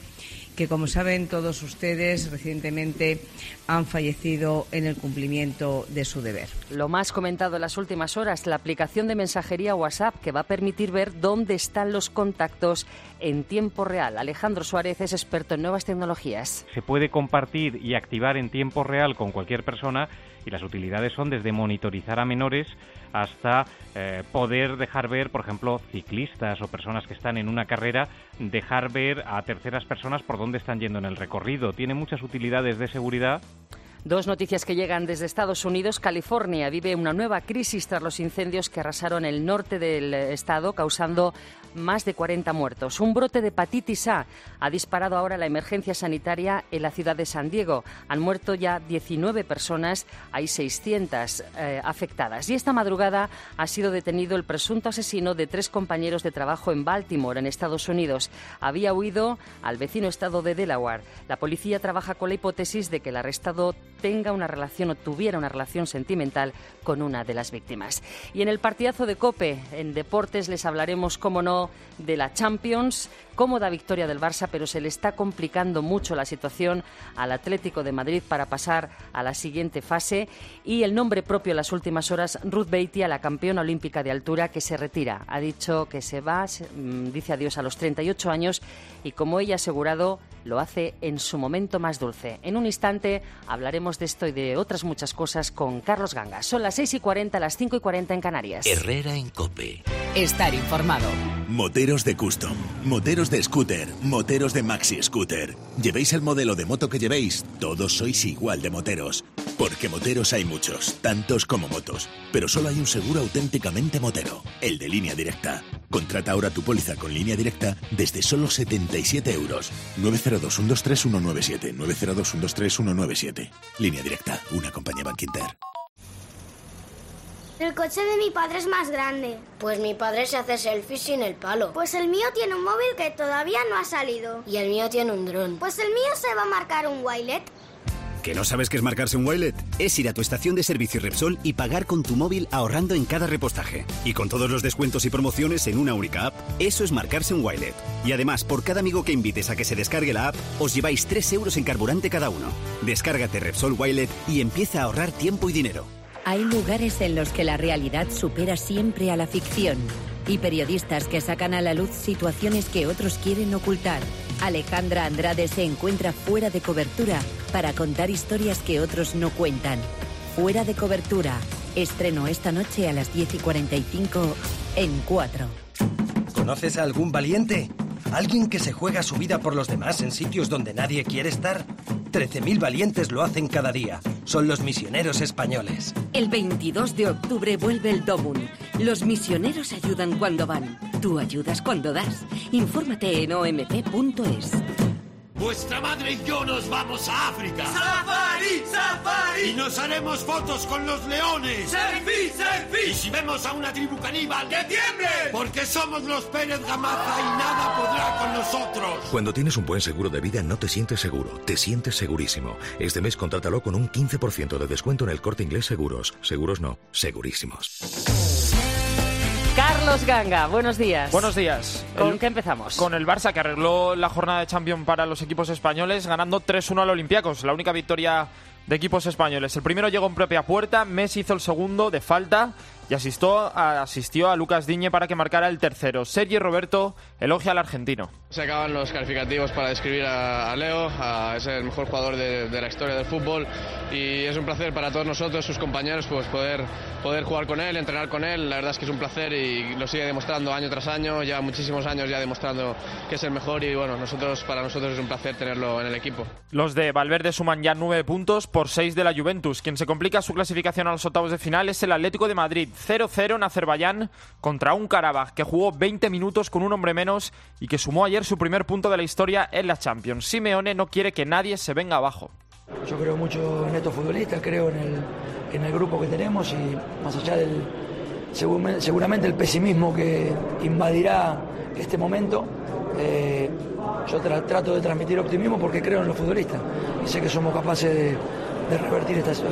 que, como saben todos ustedes, recientemente han fallecido en el cumplimiento de su deber. Lo más comentado en las últimas horas, la aplicación de mensajería WhatsApp, que va a permitir ver dónde están los contactos en tiempo real. Alejandro Suárez es experto en nuevas tecnologías. Se puede compartir y activar en tiempo real con cualquier persona y las utilidades son desde monitorizar a menores hasta eh, poder dejar ver, por ejemplo, ciclistas o personas que están en una carrera, dejar ver a terceras personas por dónde están yendo en el recorrido. Tiene muchas utilidades de seguridad. Dos noticias que llegan desde Estados Unidos. California vive una nueva crisis tras los incendios que arrasaron el norte del estado, causando más de cuarenta muertos. Un brote de hepatitis A ha disparado ahora la emergencia sanitaria en la ciudad de San Diego. Han muerto ya diecinueve personas, hay seiscientas eh, afectadas. Y esta madrugada ha sido detenido el presunto asesino de tres compañeros de trabajo en Baltimore, en Estados Unidos. Había huido al vecino estado de Delaware. La policía trabaja con la hipótesis de que el arrestado tenga una relación o tuviera una relación sentimental con una de las víctimas. Y en el partidazo de COPE, en deportes, les hablaremos, cómo no, de la Champions. Cómoda victoria del Barça, pero se le está complicando mucho la situación al Atlético de Madrid para pasar a la siguiente fase. Y el nombre propio en las últimas horas, Ruth Beitia, la campeona olímpica de altura, que se retira. Ha dicho que se va, dice adiós a los treinta y ocho años y, como ella ha asegurado, lo hace en su momento más dulce. En un instante hablaremos de esto y de otras muchas cosas con Carlos Ganga. Son las seis y cuarenta, las cinco y cuarenta en Canarias. Herrera en COPE. Estar informado. Moteros de Custom, moteros de scooter, moteros de maxi scooter. Llevéis el modelo de moto que llevéis, todos sois igual de moteros. Porque moteros hay muchos, tantos como motos. Pero solo hay un seguro auténticamente motero, el de Línea Directa. Contrata ahora tu póliza con Línea Directa desde solo setenta y siete euros. nueve cero dos, uno dos tres, uno nueve siete, nueve cero dos, uno dos tres, uno nueve siete. Línea Directa, una compañía Bankinter. El coche de mi padre es más grande. Pues mi padre se hace selfies sin el palo. Pues el mío tiene un móvil que todavía no ha salido. Y el mío tiene un dron. Pues el mío se va a marcar un Wilet. ¿Que no sabes qué es marcarse un Wilet? Es ir a tu estación de servicio Repsol y pagar con tu móvil ahorrando en cada repostaje. Y con todos los descuentos y promociones en una única app. Eso es marcarse un Wilet. Y además, por cada amigo que invites a que se descargue la app, os lleváis tres euros en carburante cada uno. Descárgate Repsol Wilet y empieza a ahorrar tiempo y dinero. Hay lugares en los que la realidad supera siempre a la ficción y periodistas que sacan a la luz situaciones que otros quieren ocultar. Alejandra Andrade se encuentra fuera de cobertura para contar historias que otros no cuentan. Fuera de cobertura. Estreno esta noche a las diez y cuarenta y cinco en cuatro. ¿Conoces a algún valiente? ¿Alguien que se juega su vida por los demás en sitios donde nadie quiere estar? trece mil valientes lo hacen cada día. Son los misioneros españoles. El veintidós de octubre vuelve el Domun. Los misioneros ayudan cuando van. Tú ayudas cuando das. Infórmate en o m p punto es. Vuestra madre y yo nos vamos a África. ¡Safari! ¡Safari! Y nos haremos fotos con los leones. ¡Selfie! ¡Selfie! Y si vemos a una tribu caníbal, ¡que tiemble! Porque somos los Pérez Gamaza y nada podrá con nosotros. Cuando tienes un buen seguro de vida no te sientes seguro, te sientes segurísimo. Este mes contrátalo con un quince por ciento de descuento en el Corte Inglés Seguros. Seguros no, segurísimos. Carlos Ganga, buenos días. Buenos días. ¿Con el, qué empezamos? Con el Barça, que arregló la jornada de Champions para los equipos españoles, ganando tres uno al Olympiacos, la única victoria de equipos españoles. El primero llegó en propia puerta, Messi hizo el segundo de falta y asistió a, asistió a Lucas Digne para que marcara el tercero. Sergi Roberto elogia al argentino. Se acaban los calificativos para describir a, a Leo, a, es el mejor jugador de, de la historia del fútbol y es un placer para todos nosotros, sus compañeros, pues poder, poder jugar con él, entrenar con él. La verdad es que es un placer y lo sigue demostrando año tras año, lleva muchísimos años ya demostrando que es el mejor y bueno, nosotros para nosotros es un placer tenerlo en el equipo. Los de Valverde suman ya nueve puntos por seis de la Juventus. Quien se complica su clasificación a los octavos de final es el Atlético de Madrid, cero cero en Azerbaiyán contra un Karabaj que jugó veinte minutos con un hombre menos y que sumó ayer su primer punto de la historia en la Champions. Simeone no quiere que nadie se venga abajo. Yo creo mucho en estos futbolistas, creo en el, en el grupo que tenemos y más allá del seguramente el pesimismo que invadirá este momento, eh, yo tra- trato de transmitir optimismo porque creo en los futbolistas y sé que somos capaces de, de revertir esta situación.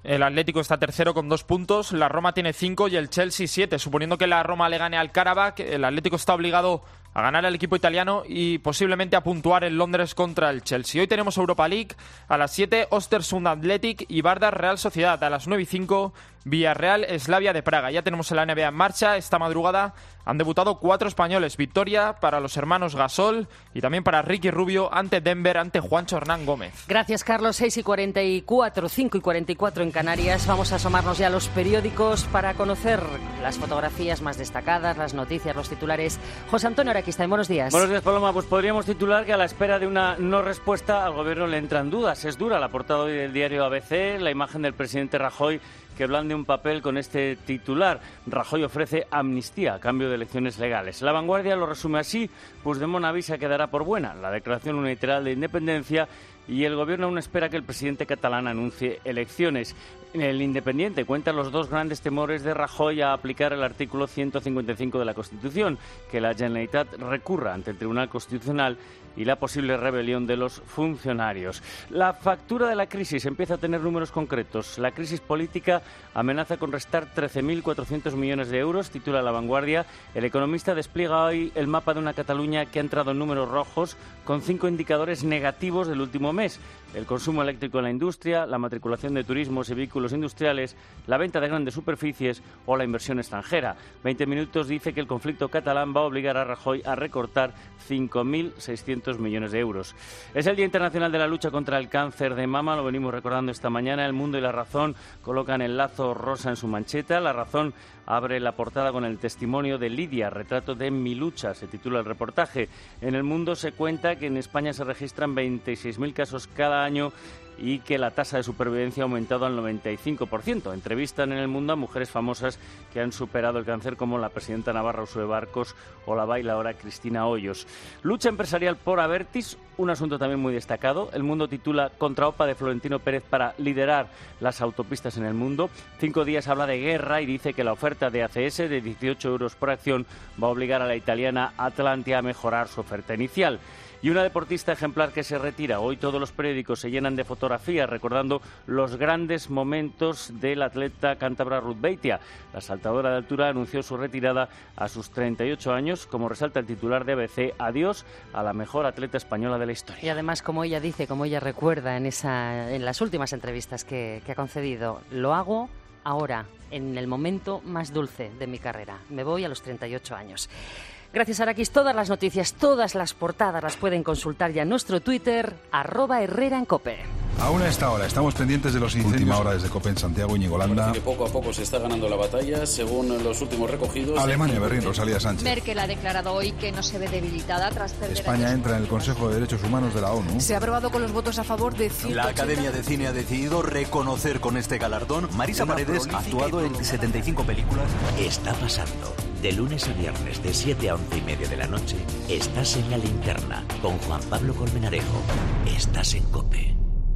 El Atlético está tercero con dos puntos, la Roma tiene cinco y el Chelsea siete. Suponiendo que la Roma le gane al Karabakh, el Atlético está obligado a ganar al equipo italiano y posiblemente a puntuar en Londres contra el Chelsea. Hoy tenemos Europa League a las siete, Östersund Athletic y Vardar Real Sociedad. A las nueve y cinco, Villarreal Slavia de Praga. Ya tenemos la N B A en marcha. Esta madrugada han debutado cuatro españoles. Victoria para los hermanos Gasol y también para Ricky Rubio ante Denver, ante Juancho Hernán Gómez. Gracias, Carlos. seis y cuarenta y cuatro, cinco y cuarenta y cuatro en Canarias. Vamos a asomarnos ya a los periódicos para conocer las fotografías más destacadas, las noticias, los titulares. José Antonio Araquista, buenos días. Buenos días, Paloma. Pues podríamos titular que a la espera de una no respuesta al gobierno le entran dudas. Es dura la portada hoy del diario A B C, la imagen del presidente Rajoy que blande un papel con este titular. Rajoy ofrece amnistía a cambio de elecciones legales. La Vanguardia lo resume así: Puigdemont avisa que dará por buena la declaración unilateral de independencia y el gobierno aún espera que el presidente catalán anuncie elecciones. El Independiente cuenta los dos grandes temores de Rajoy a aplicar el artículo ciento cincuenta y cinco de la Constitución, que la Generalitat recurra ante el Tribunal Constitucional y la posible rebelión de los funcionarios. La factura de la crisis empieza a tener números concretos. La crisis política amenaza con restar trece mil cuatrocientos millones de euros, titula La Vanguardia. El Economista despliega hoy el mapa de una Cataluña que ha entrado en números rojos con cinco indicadores negativos del último mes. El consumo eléctrico en la industria, la matriculación de turismos y vehículos industriales, la venta de grandes superficies o la inversión extranjera. veinte minutos dice que el conflicto catalán va a obligar a Rajoy a recortar cinco mil seiscientos millones de euros. Es el Día Internacional de la Lucha contra el Cáncer de Mama, lo venimos recordando esta mañana. El Mundo y La Razón colocan el lazo rosa en su mancheta. La Razón abre la portada con el testimonio de Lidia, retrato de mi lucha, se titula el reportaje. En El Mundo se cuenta que en España se registran veintiséis mil casos cada año y que la tasa de supervivencia ha aumentado al noventa y cinco por ciento. Entrevistan en El Mundo a mujeres famosas que han superado el cáncer, como la presidenta navarra Uxue Barcos o la bailaora Cristina Hoyos. Lucha empresarial por Abertis, un asunto también muy destacado. El Mundo titula Contraopa de Florentino Pérez para liderar las autopistas en el mundo. Cinco días habla de guerra y dice que la oferta de A C S de dieciocho euros por acción va a obligar a la italiana Atlantia a mejorar su oferta inicial. Y una deportista ejemplar que se retira. Hoy todos los periódicos se llenan de fotografías recordando los grandes momentos del atleta cántabra Ruth Beitia. La saltadora de altura anunció su retirada a sus treinta y ocho años, como resalta el titular de A B C, adiós a la mejor atleta española de la historia. Y además, como ella dice, como ella recuerda en, esa, en las últimas entrevistas que, que ha concedido, lo hago ahora, en el momento más dulce de mi carrera. Me voy a los treinta y ocho años. Gracias, Araquis. Todas las noticias, todas las portadas las pueden consultar ya en nuestro Twitter, arroba Herrera en Cope. Aún a esta hora estamos pendientes de los incendios. Última hora desde Cope en Santiago, Ñigolanda. Que poco a poco se está ganando la batalla, según los últimos recogidos. Alemania, Berlín, Rosalía Sánchez. Merkel ha declarado hoy que no se ve debilitada tras perder. España entra en el Consejo de Derechos Humanos de la ONU. Se ha aprobado con los votos a favor de ciento ochenta. La Academia de Cine ha decidido reconocer con este galardón. Marisa Paredes ha actuado en setenta y cinco películas. Está pasando. De lunes a viernes, de siete a once y media de la noche, estás en La Linterna con Juan Pablo Colmenarejo. Estás en COPE.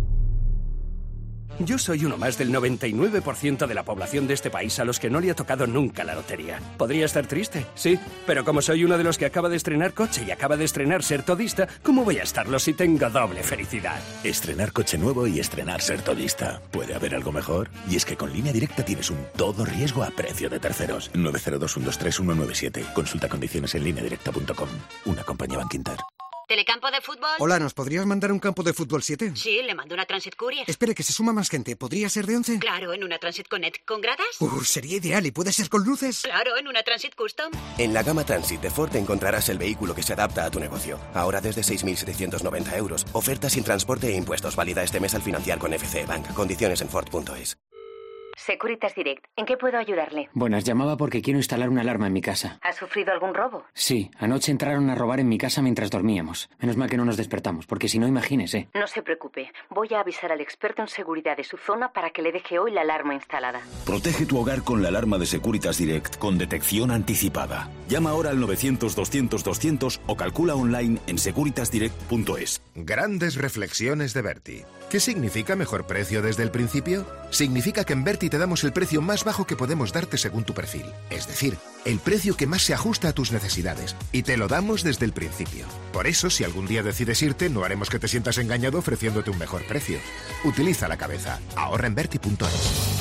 Yo soy uno más del noventa y nueve por ciento de la población de este país a los que no le ha tocado nunca la lotería. Podría estar triste, sí, pero como soy uno de los que acaba de estrenar coche y acaba de estrenar ser todista, ¿cómo voy a estarlo si tengo doble felicidad? Estrenar coche nuevo y estrenar ser todista. ¿Puede haber algo mejor? Y es que con Línea Directa tienes un todo riesgo a precio de terceros. nueve cero dos, uno dos tres, uno nueve siete. Consulta condiciones en línea directa punto com. Una compañía Bankinter. ¿Telecampo de fútbol? Hola, ¿nos podrías mandar un campo de fútbol siete? Sí, le mando una Transit Courier. Espere, que se suma más gente. ¿Podría ser de once? Claro, en una Transit Connect. ¿Con gradas? Uh, sería ideal. ¿Y puede ser con luces? Claro, en una Transit Custom. En la gama Transit de Ford encontrarás el vehículo que se adapta a tu negocio. Ahora desde seis mil setecientos noventa euros. Oferta sin transporte e impuestos. Válida este mes al financiar con F C Bank. Condiciones en Ford punto es. Securitas Direct. ¿En qué puedo ayudarle? Buenas, llamaba porque quiero instalar una alarma en mi casa. ¿Ha sufrido algún robo? Sí, anoche entraron a robar en mi casa mientras dormíamos. Menos mal que no nos despertamos, porque si no, imagínese. No se preocupe. Voy a avisar al experto en seguridad de su zona para que le deje hoy la alarma instalada. Protege tu hogar con la alarma de Securitas Direct con detección anticipada. Llama ahora al novecientos, doscientos, doscientos o calcula online en securitas direct punto es. Grandes reflexiones de Berti. ¿Qué significa mejor precio desde el principio? Significa que en Berti te damos el precio más bajo que podemos darte según tu perfil. Es decir, el precio que más se ajusta a tus necesidades. Y te lo damos desde el principio. Por eso, si algún día decides irte, no haremos que te sientas engañado ofreciéndote un mejor precio. Utiliza la cabeza. Ahorra en Berti punto es.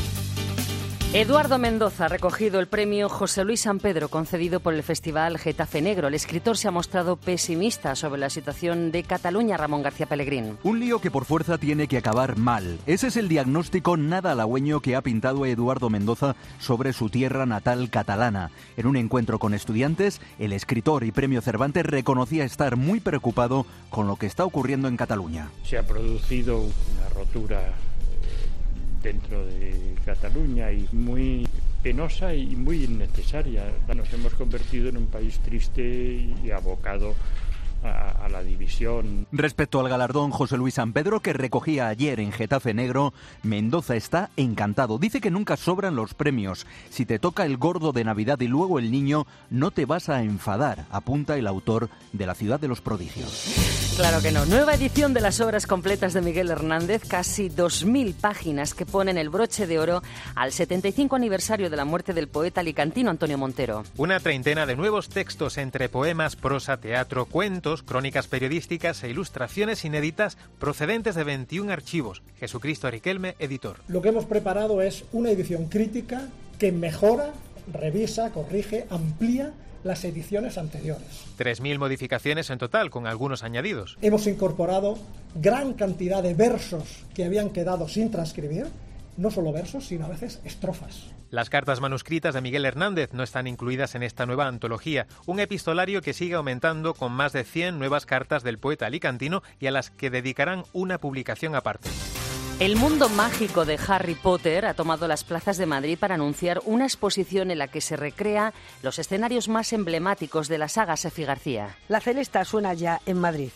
Eduardo Mendoza ha recogido el premio José Luis San Pedro concedido por el Festival Getafe Negro. El escritor se ha mostrado pesimista sobre la situación de Cataluña. Ramón García Pellegrín. Un lío que por fuerza tiene que acabar mal. Ese es el diagnóstico nada halagüeño que ha pintado Eduardo Mendoza sobre su tierra natal catalana. En un encuentro con estudiantes, el escritor y premio Cervantes reconocía estar muy preocupado con lo que está ocurriendo en Cataluña. Se ha producido una rotura dentro de Cataluña y muy penosa y muy innecesaria. Nos hemos convertido en un país triste y abocado a, a la división. Respecto al galardón José Luis San Pedro que recogía ayer en Getafe Negro, Mendoza está encantado. Dice que nunca sobran los premios. Si te toca el gordo de Navidad y luego el niño, no te vas a enfadar, apunta el autor de La ciudad de los prodigios. Claro que no. Nueva edición de las obras completas de Miguel Hernández, casi dos mil páginas que ponen el broche de oro al setenta y cinco aniversario de la muerte del poeta alicantino Antonio Montero. Una treintena de nuevos textos entre poemas, prosa, teatro, cuentos, crónicas periodísticas e ilustraciones inéditas procedentes de veintiún archivos. Jesucristo Riquelme, editor. Lo que hemos preparado es una edición crítica que mejora, revisa, corrige, amplía las ediciones anteriores. tres mil modificaciones en total, con algunos añadidos. Hemos incorporado gran cantidad de versos que habían quedado sin transcribir, no solo versos, sino a veces estrofas. Las cartas manuscritas de Miguel Hernández no están incluidas en esta nueva antología, un epistolario que sigue aumentando con más de cien nuevas cartas del poeta alicantino y a las que dedicarán una publicación aparte. El mundo mágico de Harry Potter ha tomado las plazas de Madrid para anunciar una exposición en la que se recrea los escenarios más emblemáticos de la saga. Sefi García. La celesta suena ya en Madrid.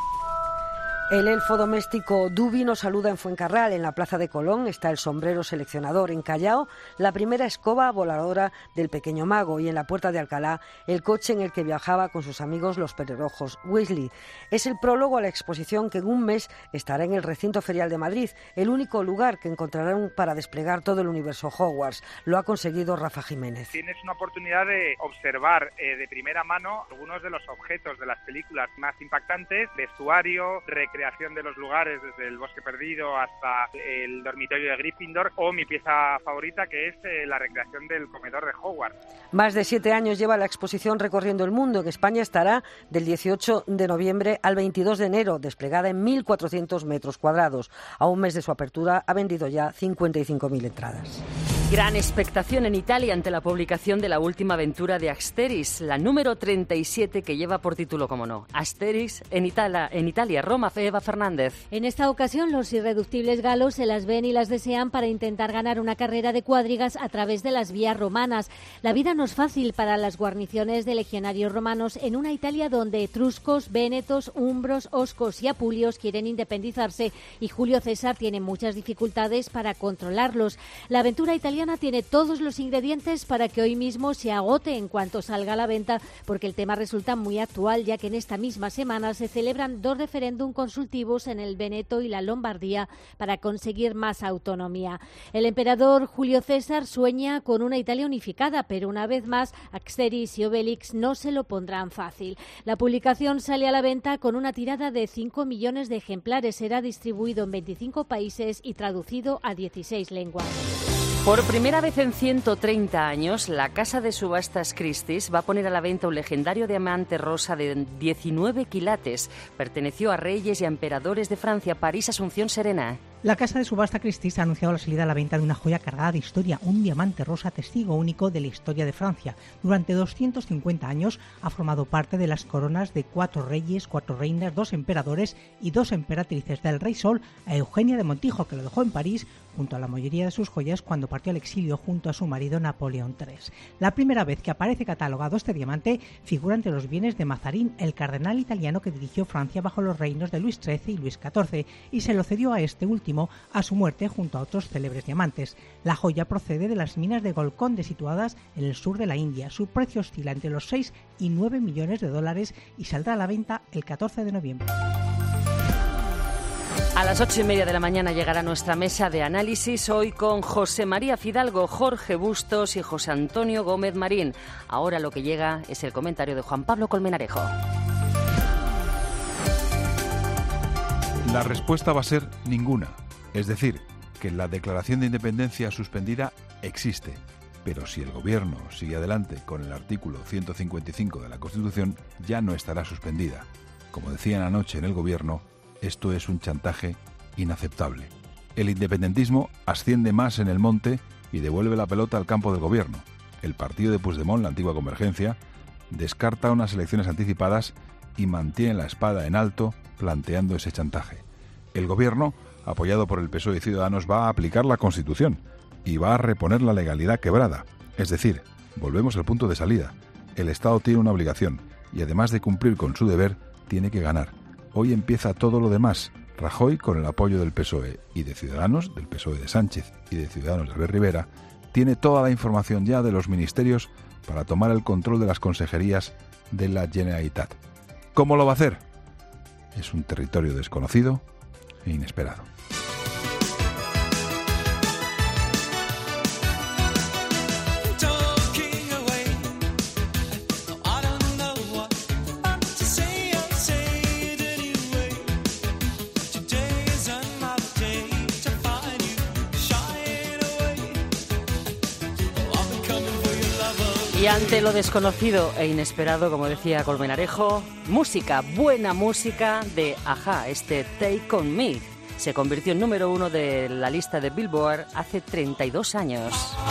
El elfo doméstico Dubi nos saluda en Fuencarral. En la Plaza de Colón está el sombrero seleccionador. En Callao, la primera escoba voladora del pequeño mago. Y en la Puerta de Alcalá, el coche en el que viajaba con sus amigos los pelirrojos Weasley. Es el prólogo a la exposición que en un mes estará en el Recinto Ferial de Madrid, el único lugar que encontrarán para desplegar todo el universo Hogwarts. Lo ha conseguido Rafa Jiménez. Tienes una oportunidad de observar eh, de primera mano algunos de los objetos de las películas más impactantes, vestuario, recreación de los lugares, desde el Bosque Perdido hasta el dormitorio de Gryffindor, o mi pieza favorita, que es eh, la recreación del comedor de Hogwarts. Más de siete años lleva la exposición recorriendo el mundo. En España estará del dieciocho de noviembre al veintidós de enero, desplegada en mil cuatrocientos metros cuadrados. A un mes de su apertura ha vendido ya cincuenta y cinco mil entradas. Gran expectación en Italia ante la publicación de la última aventura de Asterix, la número treinta y siete, que lleva por título, como no, Asterix en Italia, en Italia. Roma, Eva Fernández. En esta ocasión, los irreductibles galos se las ven y las desean para intentar ganar una carrera de cuadrigas a través de las vías romanas. La vida no es fácil para las guarniciones de legionarios romanos en una Italia donde etruscos, vénetos, umbros, oscos y apulios quieren independizarse y Julio César tiene muchas dificultades para controlarlos. La aventura italiana tiene todos los ingredientes para que hoy mismo se agote en cuanto salga a la venta, porque el tema resulta muy actual, ya que en esta misma semana se celebran dos referéndum consultivos en el Veneto y la Lombardía para conseguir más autonomía. El emperador Julio César sueña con una Italia unificada, pero una vez más Asterix y Obelix no se lo pondrán fácil. La publicación sale a la venta con una tirada de cinco millones de ejemplares. Será distribuido en veinticinco países y traducido a dieciséis lenguas. Por primera vez en ciento treinta años, la casa de subastas Christie's va a poner a la venta un legendario diamante rosa de diecinueve quilates. Perteneció a reyes y a emperadores de Francia. París, Asunción Serena. La casa de subasta Christie's ha anunciado la salida a la venta de una joya cargada de historia, un diamante rosa testigo único de la historia de Francia. Durante doscientos cincuenta años ha formado parte de las coronas de cuatro reyes, cuatro reinas, dos emperadores y dos emperatrices, del rey Sol a Eugenia de Montijo, que lo dejó en París junto a la mayoría de sus joyas cuando partió al exilio junto a su marido Napoleón tercero. La primera vez que aparece catalogado este diamante figura entre los bienes de Mazarín, el cardenal italiano que dirigió Francia bajo los reinos de Luis trece y Luis catorce, y se lo cedió a este último a su muerte junto a otros célebres diamantes. La joya procede de las minas de Golconde situadas en el sur de la India. Su precio oscila entre los seis y nueve millones de dólares y saldrá a la venta el catorce de noviembre. A las ocho y media de la mañana llegará nuestra mesa de análisis, hoy con José María Fidalgo, Jorge Bustos y José Antonio Gómez Marín. Ahora lo que llega es el comentario de Juan Pablo Colmenarejo. La respuesta va a ser ninguna. Es decir, que la declaración de independencia suspendida existe. Pero si el Gobierno sigue adelante con el artículo ciento cincuenta y cinco de la Constitución, ya no estará suspendida. Como decían anoche en el Gobierno, esto es un chantaje inaceptable. El independentismo asciende más en el monte y devuelve la pelota al campo del Gobierno. El partido de Puigdemont, la antigua Convergencia, descarta unas elecciones anticipadas y mantiene la espada en alto planteando ese chantaje. El Gobierno, apoyado por el P S O E y Ciudadanos, va a aplicar la Constitución y va a reponer la legalidad quebrada. Es decir, volvemos al punto de salida. El Estado tiene una obligación y además de cumplir con su deber, tiene que ganar. Hoy empieza todo lo demás. Rajoy, con el apoyo del P S O E y de Ciudadanos, del P S O E de Sánchez y de Ciudadanos de Albert Rivera, tiene toda la información ya de los ministerios para tomar el control de las consejerías de la Generalitat. ¿Cómo lo va a hacer? Es un territorio desconocido e inesperado. Y ante lo desconocido e inesperado, como decía Colmenarejo, música, buena música de Ajá, este Take On Me. Se convirtió en número uno de la lista de Billboard hace treinta y dos años.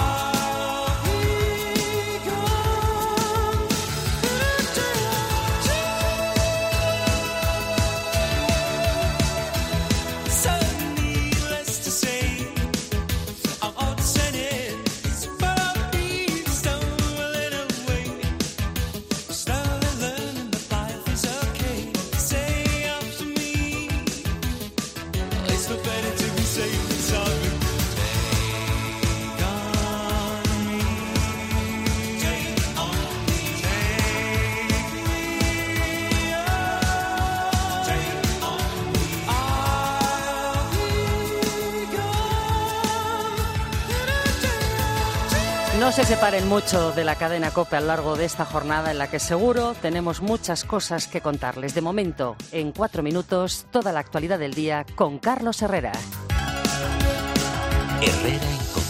No se separen mucho de la cadena COPE a lo largo de esta jornada en la que seguro tenemos muchas cosas que contarles. De momento, en cuatro minutos, toda la actualidad del día con Carlos Herrera. Herrera en